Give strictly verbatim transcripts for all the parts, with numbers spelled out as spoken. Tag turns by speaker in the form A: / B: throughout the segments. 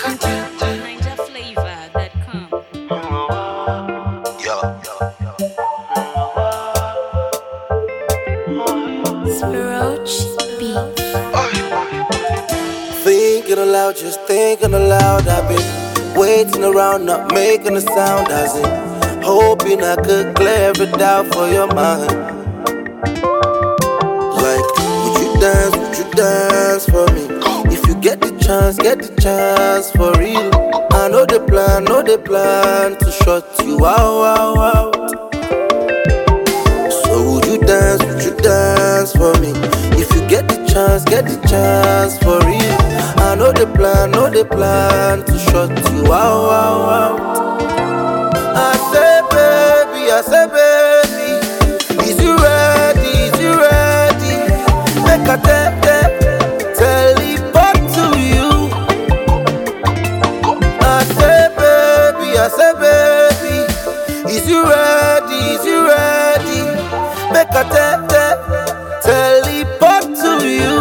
A: Ninja flavor that come. Spiroach beat.
B: Thinking aloud, just thinking aloud. I've been waiting around, not making a sound. As in, hoping I could clear every doubt for your mind. Like, would you dance, would you dance for me? If you get the chance, get the chance for real. I know the plan, know the plan to shut you out, out, out. So would you dance, would you dance for me? If you get the chance, get the chance for real. I know the plan, know the plan to shut you out, out, out. I say baby, I say baby, is you ready, is you ready? Make a tell, tell, teleport to you. I say baby, I say baby, is you ready, is you ready? Make a tell, tell, teleport to you.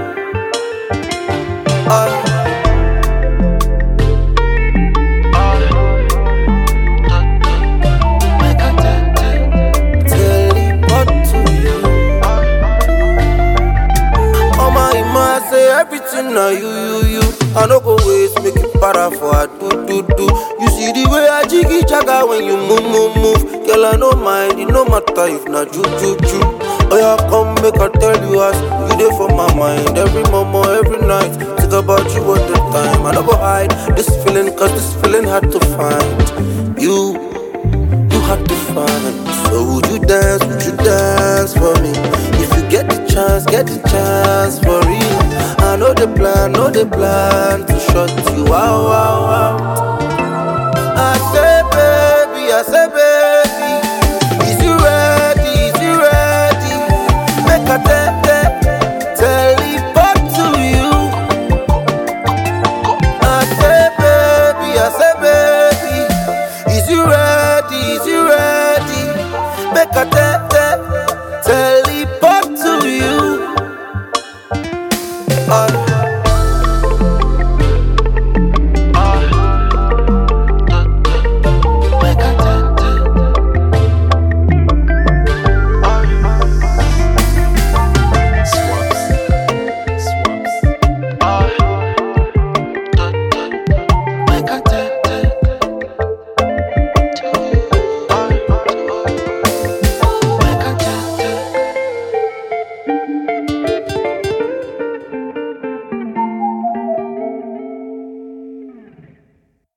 B: Uh, Everything now you, you, you. I no go waste, make it para for a do, do, do. You see the way I jiggy jaga when you move, move, move. Girl, I no mind, it no matter if na ju, ju, ju. Oh yeah, come make I tell you as you there for my mind. Every moment, every night, think about you all the time. I no go hide this feeling, cause this feeling hard to find. You, you hard to find. So would you dance, would you dance for me? If you get the chance, get the chance for real. I know the plan, know the plan to shut you out, out.